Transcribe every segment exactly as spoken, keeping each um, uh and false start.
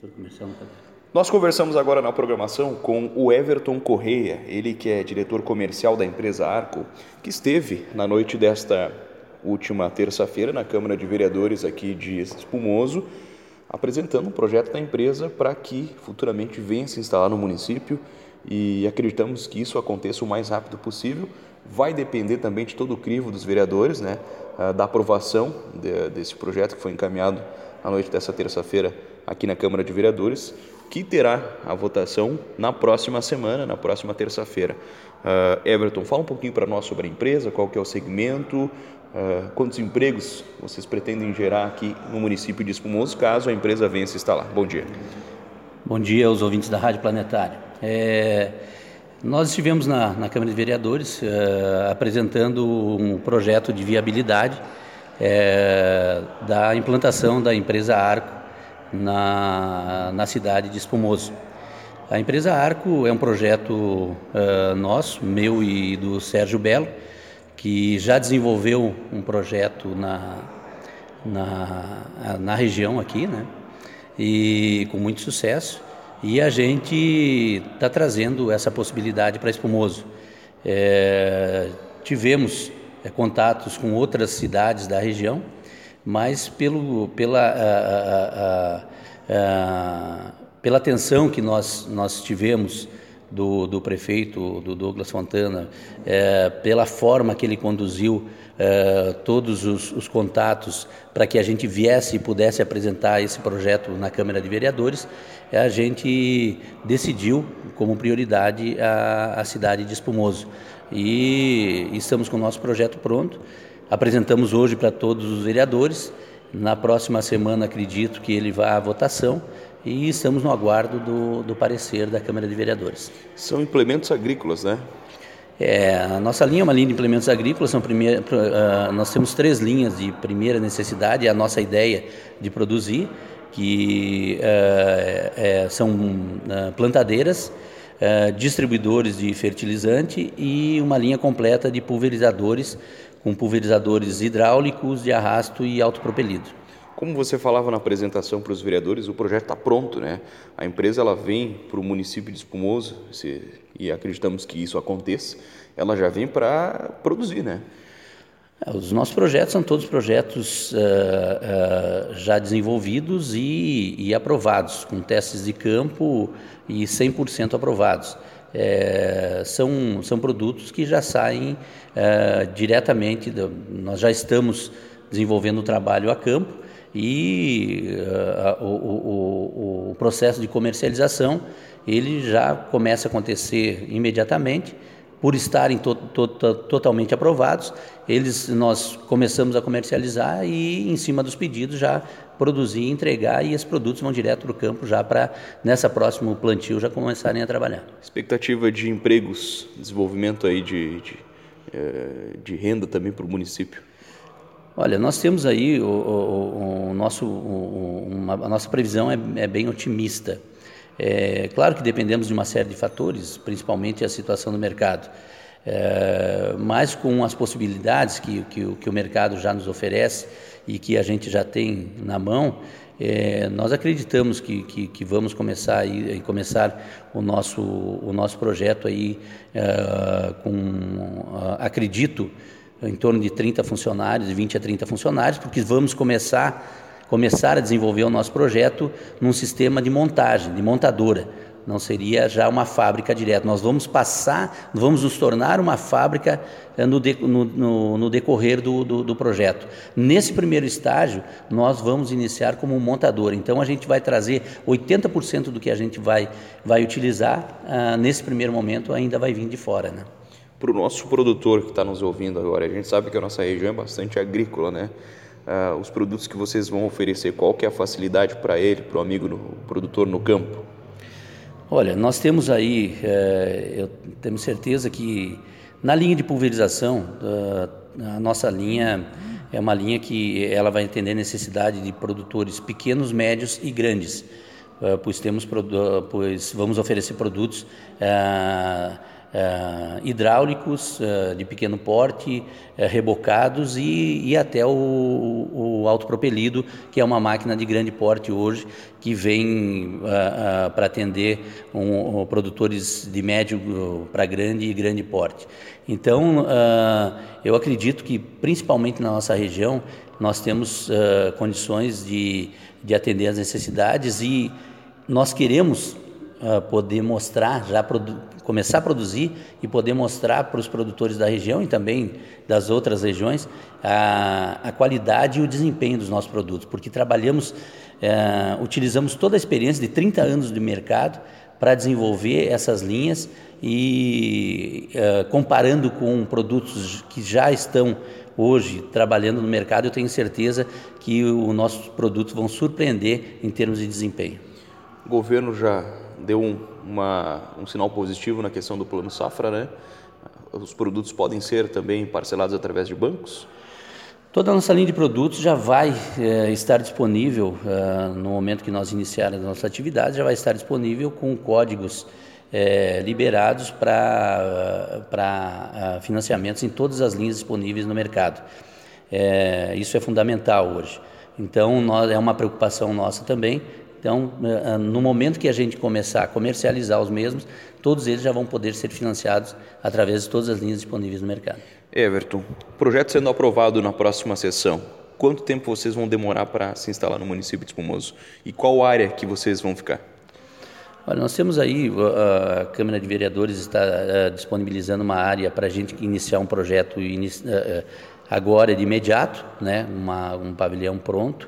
Comercial não tá... Nós conversamos agora na programação com o Everton Correia, ele que é diretor comercial da empresa Arco, que esteve na noite desta última terça-feira na Câmara de Vereadores aqui de Espumoso, apresentando um projeto da empresa para que futuramente venha se instalar no município, e acreditamos que isso aconteça o mais rápido possível. Vai depender também de todo o crivo dos vereadores, né, da aprovação de, desse projeto que foi encaminhado na noite dessa terça-feira aqui na Câmara de Vereadores, que terá a votação na próxima semana, na próxima terça-feira. Uh, Everton, fala um pouquinho para nós sobre a empresa, qual que é o segmento, uh, quantos empregos vocês pretendem gerar aqui no município de Espumoso, caso a empresa venha se instalar. Bom dia. Bom dia aos ouvintes da Rádio Planetário. É, nós estivemos na, na Câmara de Vereadores é, apresentando um projeto de viabilidade é, da implantação da empresa Arco na, na cidade de Espumoso. A empresa Arco é um projeto uh, nosso, meu e do Sérgio Belo, que já desenvolveu um projeto na, na, na região aqui, né? E com muito sucesso, e a gente está trazendo essa possibilidade para Espumoso. É, tivemos é, contatos com outras cidades da região, mas pelo, pela, a, a, a, a, pela atenção que nós, nós tivemos do, do prefeito, do Douglas Fontana, é, pela forma que ele conduziu é, todos os, os contatos para que a gente viesse e pudesse apresentar esse projeto na Câmara de Vereadores, a gente decidiu como prioridade a, a cidade de Espumoso. E estamos com o nosso projeto pronto. Apresentamos hoje para todos os vereadores. Na próxima semana, acredito que ele vá à votação, e estamos no aguardo do, do parecer da Câmara de Vereadores. São implementos agrícolas, né? É, a nossa linha é uma linha de implementos agrícolas. São primeira, uh, nós temos três linhas de primeira necessidade, é a nossa ideia de produzir, que uh, é, são uh, plantadeiras, uh, distribuidores de fertilizante e uma linha completa de pulverizadores, com pulverizadores hidráulicos de arrasto e autopropelido. Como você falava na apresentação para os vereadores, o projeto está pronto, né? A empresa ela vem para o município de Espumoso, se, e acreditamos que isso aconteça, ela já vem para produzir, né? Os nossos projetos são todos projetos uh, uh, já desenvolvidos e, e aprovados, com testes de campo e cem por cento aprovados. É, são, são produtos que já saem é, diretamente, do, nós já estamos desenvolvendo o trabalho a campo, e uh, o, o, o processo de comercialização ele já começa a acontecer imediatamente. Por estarem to, to, to, totalmente aprovados, eles, nós começamos a comercializar e, em cima dos pedidos, já produzir e entregar, e esses produtos vão direto para o campo já para, nessa próximo plantio, já começarem a trabalhar. Expectativa de empregos, desenvolvimento aí de, de, de renda também para o município? Olha, nós temos aí, o, o, o nosso, o, uma, a nossa previsão é, é bem otimista. É claro que dependemos de uma série de fatores, principalmente a situação do mercado, é, mas com as possibilidades que, que, que o mercado já nos oferece e que a gente já tem na mão, é, nós acreditamos que, que, que vamos começar, aí, começar o, nosso, o nosso projeto aí, é, com, acredito, em torno de trinta funcionários, de vinte a trinta funcionários, porque vamos começar começar a desenvolver o nosso projeto num sistema de montagem, de montadora. Não seria já uma fábrica direta. Nós vamos passar, vamos nos tornar uma fábrica no, de, no, no, no decorrer do, do, do projeto. Nesse primeiro estágio, nós vamos iniciar como montador. Então, a gente vai trazer oitenta por cento do que a gente vai, vai utilizar, ah, nesse primeiro momento, ainda vai vir de fora, né? Para o nosso produtor que está nos ouvindo agora, a gente sabe que a nossa região é bastante agrícola, né? Uh, os produtos que vocês vão oferecer, qual que é a facilidade para ele, para o amigo no, produtor no campo? Olha, nós temos aí, é, eu tenho certeza que na linha de pulverização, uh, a nossa linha é uma linha que ela vai atender necessidade de produtores pequenos, médios e grandes, uh, pois, temos, uh, pois vamos oferecer produtos uh, uh, hidráulicos uh, de pequeno porte, uh, rebocados e, e até o, o autopropelido, que é uma máquina de grande porte hoje, que vem uh, uh, para atender um, um, produtores de médio para grande e grande porte. Então, uh, eu acredito que, principalmente na nossa região, nós temos uh, condições de, de atender às necessidades e nós queremos uh, poder mostrar, já começar a produzir e poder mostrar para os produtores da região e também das outras regiões a, a qualidade e o desempenho dos nossos produtos, porque trabalhamos, uh, utilizamos toda a experiência de trinta anos de mercado para desenvolver essas linhas e uh, comparando com produtos que já estão hoje trabalhando no mercado, eu tenho certeza que os nossos produtos vão surpreender em termos de desempenho. O governo já deu um, uma, um sinal positivo na questão do Plano Safra, né? Os produtos podem ser também parcelados através de bancos? Toda a nossa linha de produtos já vai é, estar disponível, é, no momento que nós iniciarmos a nossa atividade, já vai estar disponível com códigos é, liberados para para financiamentos em todas as linhas disponíveis no mercado. É, isso é fundamental hoje. Então, nós, é uma preocupação nossa também. Então, no momento que a gente começar a comercializar os mesmos, todos eles já vão poder ser financiados através de todas as linhas disponíveis no mercado. Everton, projeto sendo aprovado na próxima sessão, quanto tempo vocês vão demorar para se instalar no município de Espumoso? E qual área que vocês vão ficar? Olha, nós temos aí, a Câmara de Vereadores está disponibilizando uma área para a gente iniciar um projeto agora de imediato, né? Uma, um pavilhão pronto,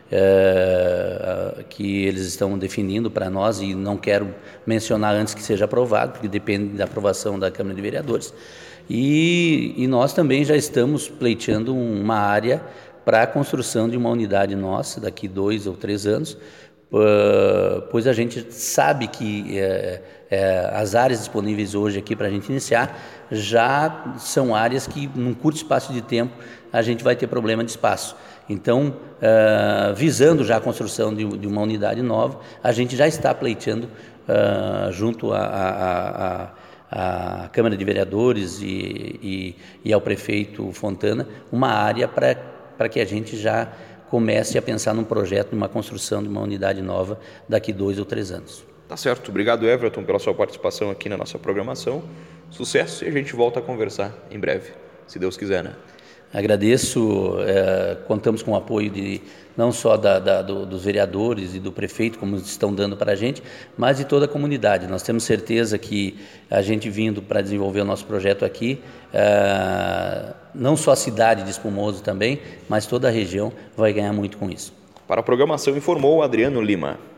é, que eles estão definindo para nós e não quero mencionar antes que seja aprovado, porque depende da aprovação da Câmara de Vereadores. E, e nós também já estamos pleiteando uma área para a construção de uma unidade nossa daqui dois ou três anos, Uh, pois a gente sabe que é, é, as áreas disponíveis hoje aqui para a gente iniciar já são áreas que num curto espaço de tempo a gente vai ter problema de espaço. Então, uh, visando já a construção de, de uma unidade nova, a gente já está pleiteando uh, junto à a, a, a, a Câmara de Vereadores e, e, e ao prefeito Fontana uma área para para que a gente já comece a pensar num projeto, numa construção de uma unidade nova daqui dois ou três anos. Tá certo. Obrigado, Everton, pela sua participação aqui na nossa programação. Sucesso e a gente volta a conversar em breve, se Deus quiser, né? Agradeço, é, contamos com o apoio de, não só da, da, do, dos vereadores e do prefeito, como estão dando para a gente, mas de toda a comunidade. Nós temos certeza que a gente vindo para desenvolver o nosso projeto aqui, é, não só a cidade de Espumoso também, mas toda a região vai ganhar muito com isso. Para a programação informou Adriano Lima.